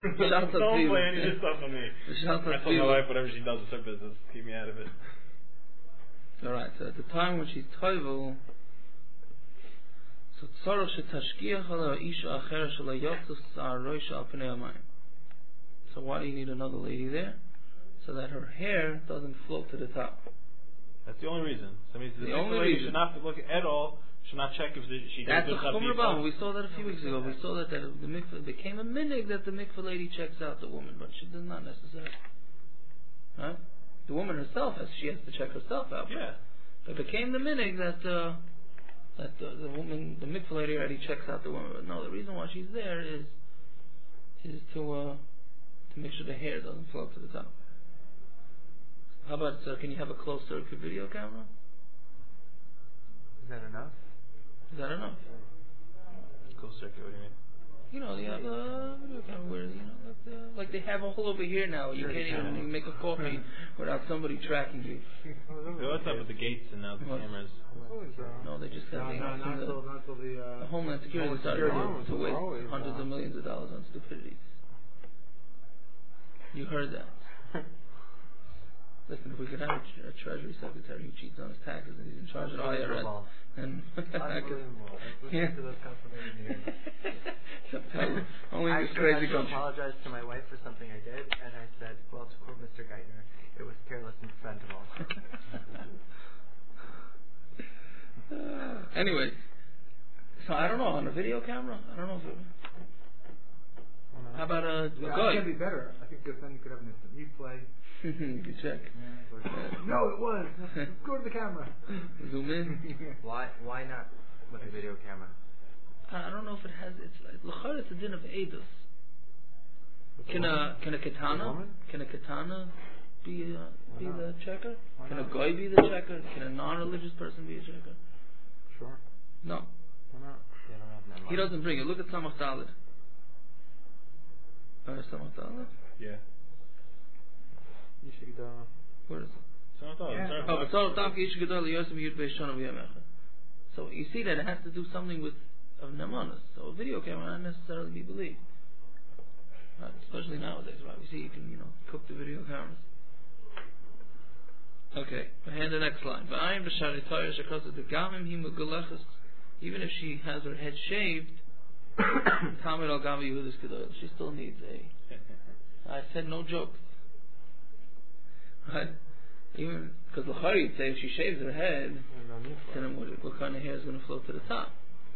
Don't play any of this stuff on me. I told my wife whatever she does with her business, keep me out of it. Alright, so at the time when she's toivel, so tzarech shetashkiach ala isha achera shela yotzos sa'aroisha al pnei hamayim. So why do you need another lady there? So that her hair doesn't float to the top. That's the only reason. So that means the only lady reason should not look at all. Should not check if she. That's a chumrah b'am. We saw that a few weeks ago. We saw that the mikveh became a minig that the mikveh lady checks out the woman, but she does not necessarily. Right? The woman herself she has to check herself out. Yeah. But it became the minig that the woman, the mikveh lady, already checks out the woman. But no, the reason why she's there is to make sure the hair doesn't float to the top. How about, can you have a closed circuit video camera? Is that enough? Is that enough? Closed circuit, what do you mean? You know, they have a video camera where, like they have all over here now. You can't even make a coffee without somebody tracking you. So what's up with the gates and now the cameras? No, they just said the Homeland Security decided to waste hundreds of millions of dollars on stupidities. You heard that. Listen, if we could have a Treasury Secretary who cheats on his taxes and he's in charge of the IRS, and unbelievable. Listen to those only I this crazy country. I country. apologized to my wife for something I did, and I said, well, to quote Mr. Geithner, it was careless and preventable. Anyway, so I don't know, on a video camera, I don't know if it... How about a it can be better. I think because then you could have an instant replay. You can check. No, it was. Let's go to the camera. Zoom in. Why not with a video camera? I don't know if it has. It's a din of edus. Can a katana be the checker? Can a goy be the checker? Can a non-religious person be a checker? Sure. No. Why not? They don't have that money. He doesn't bring it. Look at Samach Talid. Samach Talid? Yeah. Where is it? So you see that it has to do something with nemanos. So a video camera not necessarily be believed. Right? Especially nowadays, right? We see you can, cook the video cameras. Okay, and the next line. Even if she has her head shaved, she still needs a... I said no jokes. Right? Even because L'chari would say if she shaves her head, then what kind of hair is going to float to the top?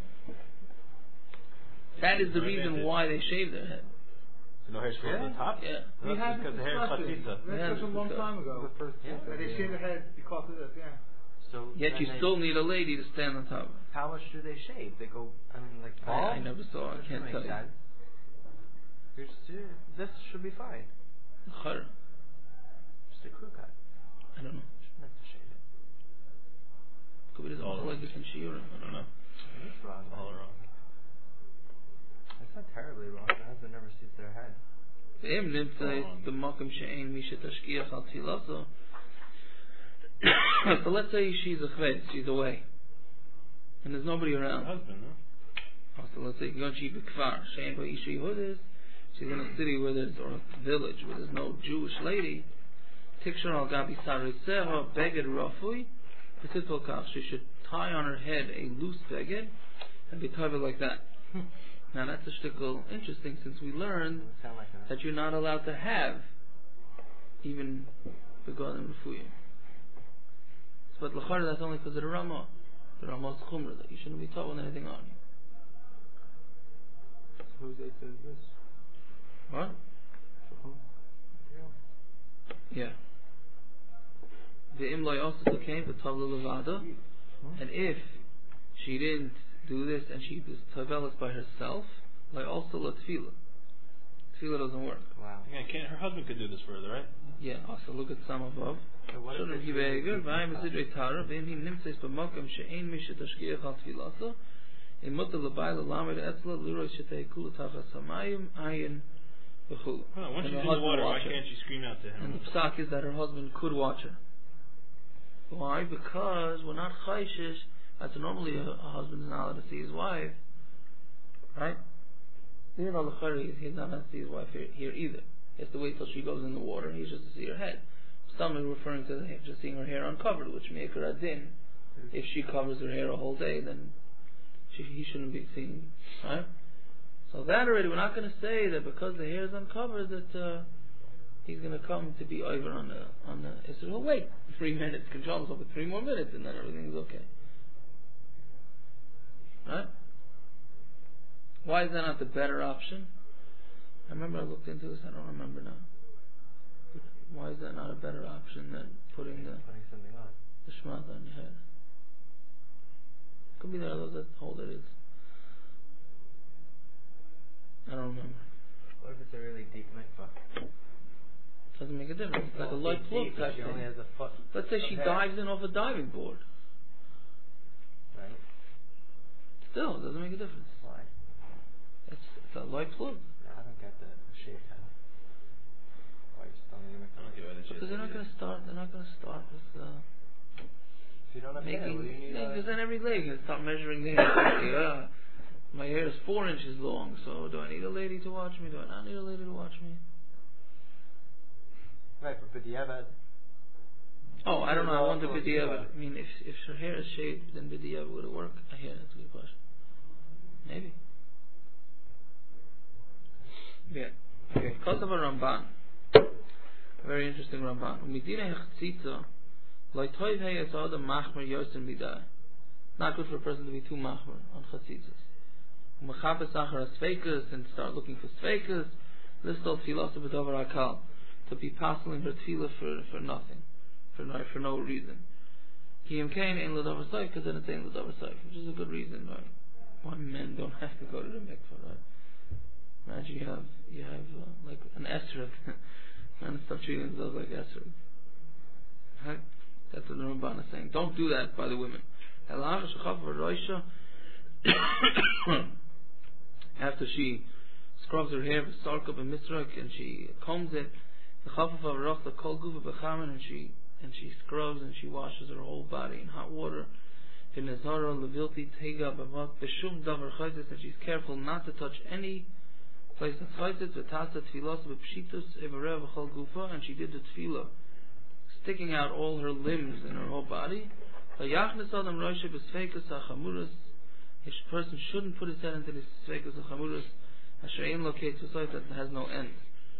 That is the reason why they shave their head. So no hair floating to the top? Yeah. We had because the hair is chatitza. That's a long time ago. They shave their head because of this, yeah. So yet you still need a lady to stand on top. How much do they shave? They go, like bald? I never saw. I can't tell you. This should be fine. L'chari. Just a crew cut. I don't know. Shouldn't have to shave it. Could be all like this in Shiurim. I don't know. It's wrong. All wrong. It's not terribly wrong. My husband never sees their head. So let's say she's a chvetz, she's away, and there's nobody around. Her husband, no? So let's say she's in a city where there's, or a village where there's no Jewish lady. Tikshar al gabi sariseha beged rafui. She should tie on her head a loose beged and be covered like that. Now that's a shtickle interesting, since we learned that you're not allowed to have even begotten rafuyim. But l'chari, that's only because of the Ramah. The Ramah's chumrah, that you shouldn't be taught with anything on you. Who says this? What? Yeah. The imlay also came for Tavla Levada, and if she didn't do this and she was tavelas by herself, like also la tefillah. Tefillah doesn't work. Wow. Yeah, her husband could do this further, right? Yeah, also look at some above. So what if Once she's in the water, why can't she scream out to him? And the psak is that her husband could watch her. Why? Because we're not chayshish. That's normally a husband's not allowed to see his wife, right? You know, he's not going to see his wife here either. He has to wait till she goes in the water. He's just to see her head. Some are referring to just seeing her hair uncovered, which make her adin. If she covers her hair a whole day, then he shouldn't be seen, right? So that already, we're not going to say that because the hair is uncovered that he's going to come to be over on the Isser. He'll wait 3 minutes, control himself for 3 more minutes, and then everything's okay. Right? Why is that not the better option? I remember I looked into this. I don't remember now. Why is that not a better option than putting something on the shmat on your head? Could be there are those that hold it is. I don't remember. What if it's a really deep mikvah? Doesn't make a difference. It's like a light plug type she thing. only has a foot. Let's say she dives in off a diving board. Right. Still, it doesn't make a difference. Why? It's a light plug. I don't get the shape head. Why you just don't need to make it? Because they're not going to start with If you don't have hair, what do you need? Because then every leg can start measuring the hair. My hair is 4 inches long, so do I need a lady to watch me? Do I not need a lady to watch me? Right, but b'diavad. Oh, I don't know. I want the b'diavad. I mean, if her hair is shaved, then b'diavad would it work? I hear that's a good question. Maybe. Yeah. Okay. Kosav Ramban. A very interesting Ramban. Umidina hechtzitza loitoiv heyes adam machmer yosin midai. Not good for a person to be too machmer on chatzitzas. Umachapes achar asfeikas and start looking for sveikas. Listal tfilas b'dover akal. To be passing her tefillah for nothing, for no reason. Kiyam kain in l'davar saif, because then it's in l'davar saif, which is a good reason, right? Why men don't have to go to the mikvah, right? Imagine you have like an esrog, and stop treating themselves like esrog. Right? That's what the Ramban is saying. Don't do that by the women. After she scrubs her hair with sarkab and misrak, and she combs it, and she scrubs and she washes her whole body in hot water. And she's careful not to touch any place that's and she did the tefillah sticking out all her limbs and her whole body. A person shouldn't put his head into this sveikas hachamuras that has no end.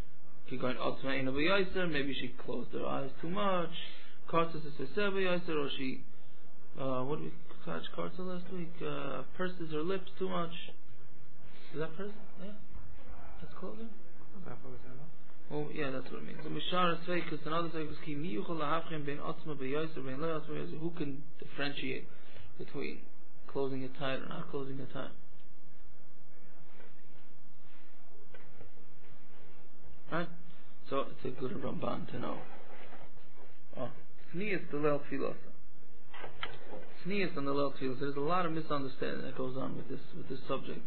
Maybe she closed her eyes too much. Or she, what did we catch Karta last week? Purses her lips too much. Is that person? Yeah. That's closing? Oh, yeah, that's what it means. So, Mishara Sveikus and other Sveikus, who can differentiate between closing it tight or not closing it tight? Right? So it's a good Ramban to know. Tznius the Leil Tfilosa. Tznius and the Leil Tfilosa. There's a lot of misunderstanding that goes on with this subject.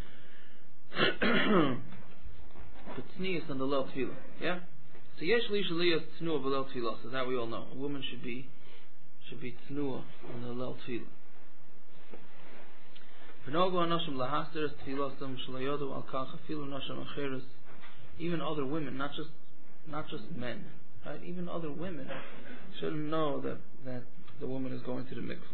But Tznius and the Leil Tfilosa. Yeah? So Yesh Lisha Liyas Tznuah V'Leil Tfilosa. That we all know. A woman should be Tznuah on the Leil Tfilosa. V'nogu Anoshim Lahasteres Tfilosam Shalayodu Al Kach Afilu Noshim Acheres. Even other women, not just men, right? Even other women should know that the woman is going to the mikvah.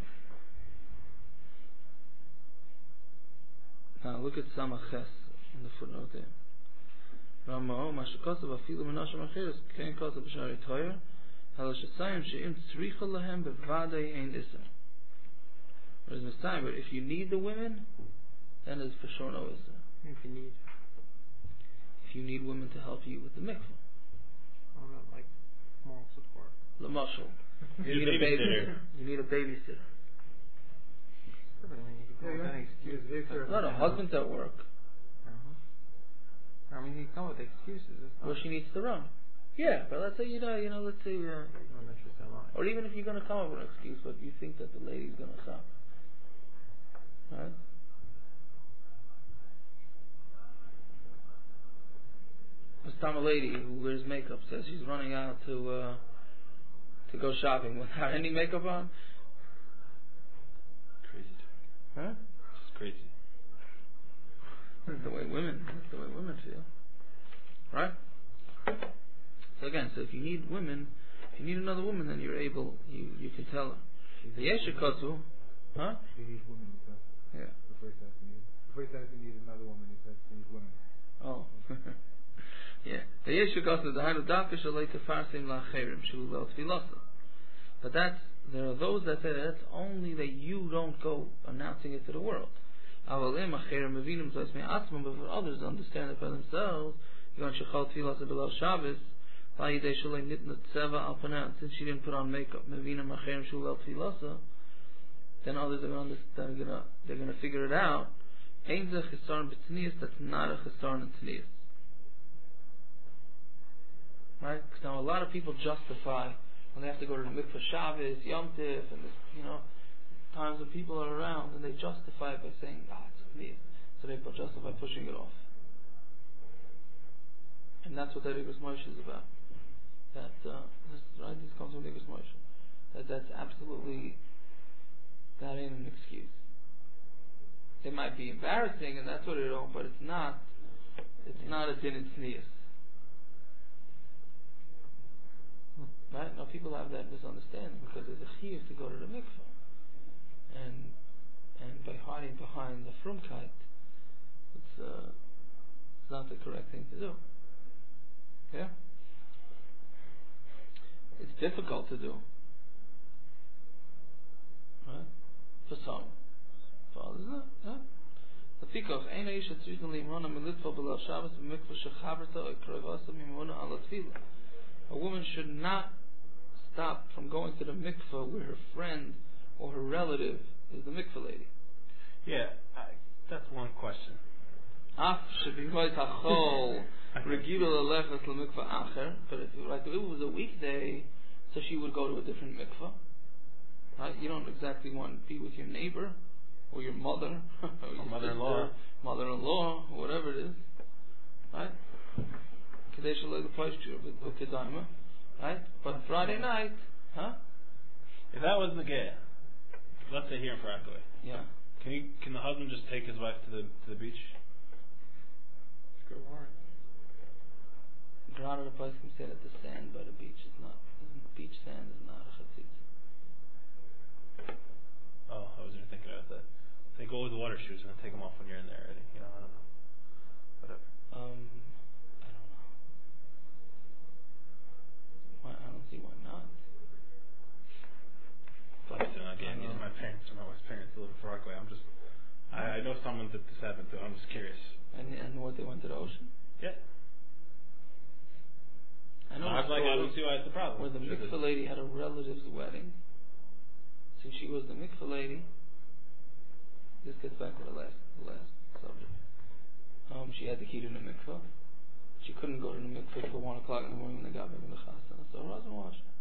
Now look at Samaches in the footnote there. Ramah Mashakasav Afilu Menashim Acheres Kein Kasav B'Shari Toyer Halashasayim She'im Tzricha Lahem Bevadei Ein Issa. Whereas Messiah, but if you need the women, then it's for sure no Issa. If you need women to help you with the mikvah. Not like moral support. The muscle. You need a babysitter. You need a babysitter. Not a husband's at work. I mean, you come with excuses. Well, she needs to run. Yeah, but let's say let's say or even if you're going to come up with an excuse, but you think that the lady's going to come, right? This time a lady who wears makeup says she's running out to go shopping without any makeup on. Crazy. Huh? Just crazy. That's the way women feel. Right? So again, if you need women, if you need another woman, then you're able, you can tell her. The Yeshikosu, huh? He needs women, he says. Yeah. Before he says he needs another woman, he says he needs women. Oh. Yeah. The Yeshikosu, the Hainu Daka Shalei Tefarsim Lacherim, Shulel Tfilasa. But there are those that say that's only that you don't go announcing it to the world. But for others to understand it for themselves, since she didn't put on makeup, then others are going to figure it out. That's not a chesar in tznius. Right? Because now a lot of people justify when they have to go to the mikvah Shabbos, Yom Tif, and times when people are around, and they justify it by saying, it's tznius. So they justify pushing it off. And that's what that Igros Moshe is about. This comes from Igros Moshe. That's absolutely, that ain't an excuse. It might be embarrassing, and that's what it is, but it's not a din in tznius. Right? Now people have that misunderstanding because there's a chiyuv to go to the mikvah, and by hiding behind the frumkeit, it's not the correct thing to do. Yeah, it's difficult to do. Right? For some, for others not. Yeah. The pikach ein ish tzriken limona militva b'lav Shabbos b'mikvah shechaberta oikrovasa mimona ala tefillah. A woman should not stop from going to the mikvah where her friend or her relative is the mikvah lady. Yeah, that's one question. But if it was a weekday, so she would go to a different mikvah. Right? You don't exactly want to be with your neighbor or your mother or your mother-in-law, or whatever it is. Right? Right? But Friday night, if that was the gay, let's say here in Rockaway, yeah, can the husband just take his wife to the beach? Good warrant. Grana the place can say that the sand by the beach is not. Beach sand is not a chatzitza. Oh, I wasn't even thinking about that. They go with the water shoes and then take them off when you're in there already. I don't know. Whatever. I don't know. I don't see why not. But again, these are my parents or my wife's parents who live in Rockaway. I know someone that this happened to. I'm just curious. And what, they went to the ocean? Yeah. I know. I don't see why it's a problem. Where the mikvah lady had a relative's wedding. Since she was the mikvah lady, this gets back to the last subject. She had the key to the mikvah. She couldn't go to the mikvah till 1 o'clock in the morning when they got back in the chasana. So her husband watched it.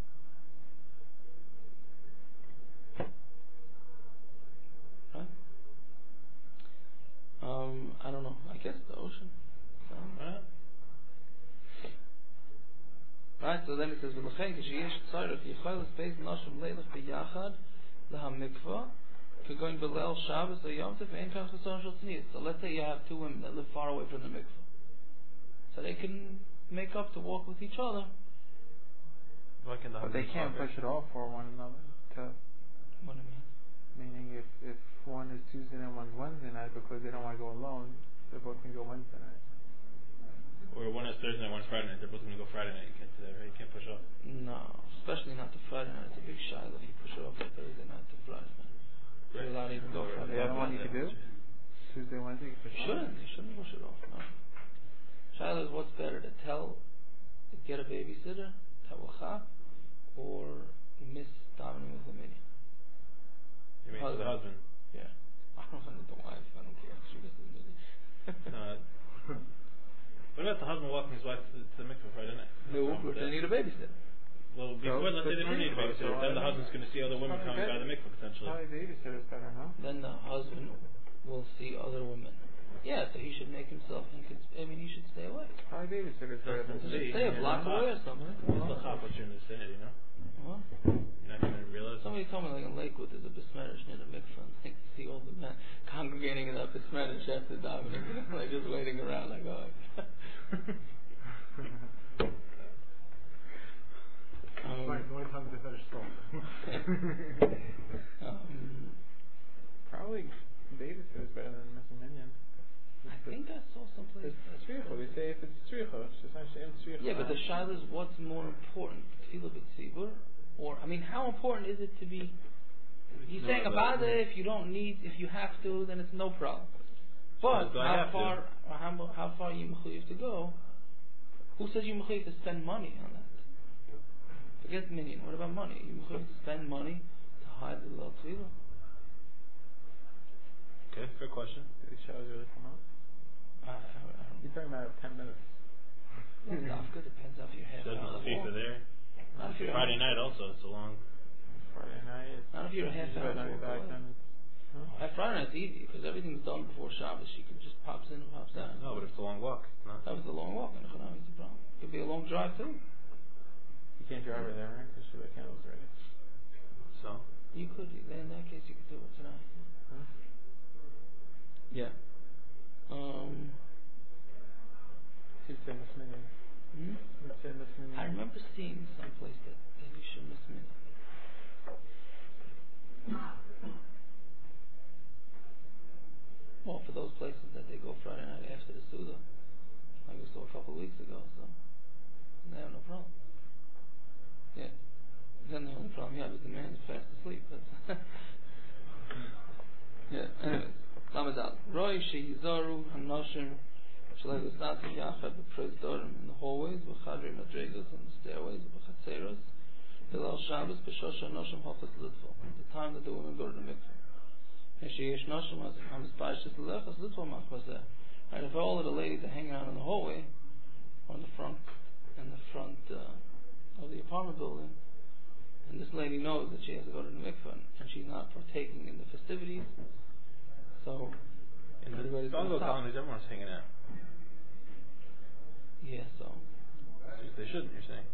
Right? I don't know. I guess the ocean. Right, so then it says, "V'lechein k'sheyesh tzarech yichol space nashim leilach b'yachad lahamikvah k'goin b'leil Shabbos or Yom Tov ein kach l'son shel tznius." So let's say you have two women that live far away from the mikvah, so they can make up to walk with each other. But they can't push it off for one another. What do you mean? Meaning, if one is Tuesday and one's Wednesday night because they don't want to go alone, they both can go Wednesday night. Or one is Thursday night, one's Friday night. They're both going to go Friday night. You can't do that, right? You can't push off. No, especially not to Friday night. It's a big shiloh if you push it off from Thursday night to Friday night. You're allowed to even go Friday night. The other one you can do? Tuesday, Wednesday, you can push it off? You shouldn't push it off, no. Shiloh is what's better, to get a babysitter, tawachah, or miss davening with the mini. You mean for the husband? Yeah. I don't know the wife, I don't care. She misses the mini. What about the husband walking his wife to the mikvah Friday night? No, but they need a babysitter. Well, before, let's say they don't need a babysitter, then the husband's going to see other women coming by the mikvah potentially. Probably babysitter is better, no? Then the husband will see other women. Yeah, so he should make himself, he should stay away. Probably babysitter is better than Stay a block away or something. It's the chap, but you're in the vicinity, you know? What? You're I didn't realize. Somebody told me like in Lakewood there's a Bismerish near the mikvah, and I see all the men congregating in that Bismerish after davening, like just waiting around like, oh. The only time they finish school. Probably babysitter is better than Mr. Minion. I think I saw someplace. It's tzricha. We say if it's tzricha, it's essentially in tzricha. Yeah, but the shaila is what's more important, tefillah b'tzibur, or I mean, how important is it to be? He's saying about it. If you don't need, if you have to, then it's no problem. But how far are you mechuyev to go? Who says you mechuyev to spend money on that? Forget minion. What about money? You mechuyev to spend money to hide the little tefillah? Okay, fair question. Did the showers really come out? I don't You're talking about 10 minutes. Dafka depends if you're half Doesn't hour. speak for there. Not if you're Friday night also, it's a long. Friday night. Not if you're a half hour. At Friday night's easy because everything's done before Shabbos. She can just pops in and pops out. No, but if it's a long walk, it's not. That was a long walk. And it's a problem. Could be a long drive too. You can't drive her there, right? Because she lit candles already. So? You could. In that case, you could do it tonight. Huh? Yeah. She'd say Miss Minion. She'd say Miss Minion. I remember seeing someplace that maybe should miss me. Well, for those places that they go Friday night after the Suda, like we saw a couple of weeks ago, so they have no problem. Yeah. Then the only problem you have is the man's fast asleep. But yeah. Anyways, Lamadal. Roy sheyizaru hanoshim shalei l'sati yachad b'prezdorim in the hallways, v'chadri madregas on the stairways, v'chatzeros, hilal Shabbos b'shosh hanoshim hofas lidfo. The time that the women go to the mikveh. Right, if all of the ladies are hanging out in the hallway, or in the front of the apartment building, and this lady knows that she has to go to the mikveh, and she's not partaking in the festivities, so in the Bongo colonies, everyone's hanging out. Yeah, so They shouldn't, you're saying?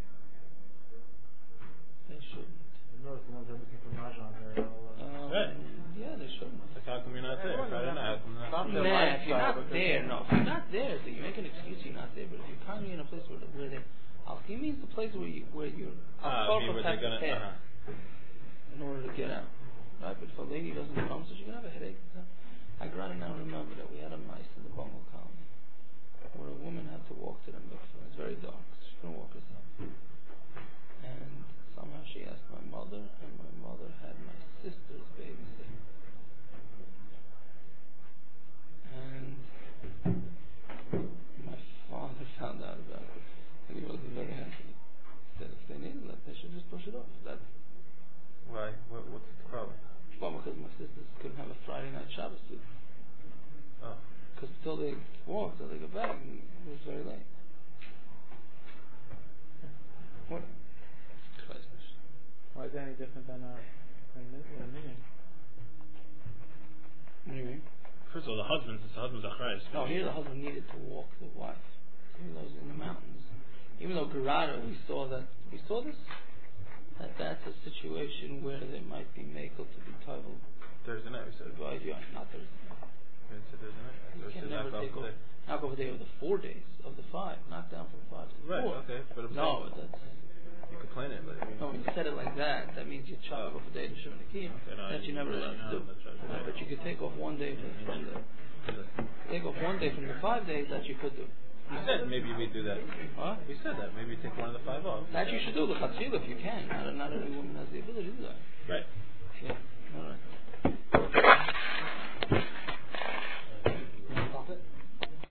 They shouldn't. I noticed the ones that are looking for Mahjong there. Right. Yeah, they shouldn't. Like, how come you're not there? Friday night, how come not? If you're not there, if you're not there, so you make an excuse you're not there. But if you're kind of in a place where they, he means the place where you're where they're gonna, in order to get out, right? But if a lady doesn't come, so she's gonna have a headache. I gotta now remember that we had a mice in the Bongo colony where a woman had to walk to the mikveh. It's very dark, so she couldn't walk herself, and somehow she asked my mother, and my mother had my sister's babysit. And my father found out about it, and he wasn't very happy. He said if they needed it, they should just push it off. Why? What's the problem? Well, because my sisters couldn't have a Friday night Shabbos sleep. Oh. Because till they walked, till they got back, and it was very late. What? Why is that any different than a minion? What do you mean? First of all, the husband's achrayus. No, here the husband needed to walk the wife. Even though it was in the mountains. Even though Gerardo, we saw this, that that's a situation where there might be makel to be toivel. Thursday night, we said. Not Thursday night. We said Thursday night. You can never take off. Knock over there with the 4 days of the 5. Knock down from 5 to 4. Right, okay. But no, that's... You could plan it, but... No, when you said it like that, that means you chop off a day to Shimon Akim. That you never allowed to do. But you could take off 1 day from the... Take off 1 day from the 5 days that you could do. You said maybe we do that. Huh? We said that. Maybe take one of the 5 off. That you should do, the chatzil if you can. Not every woman has the ability to do that.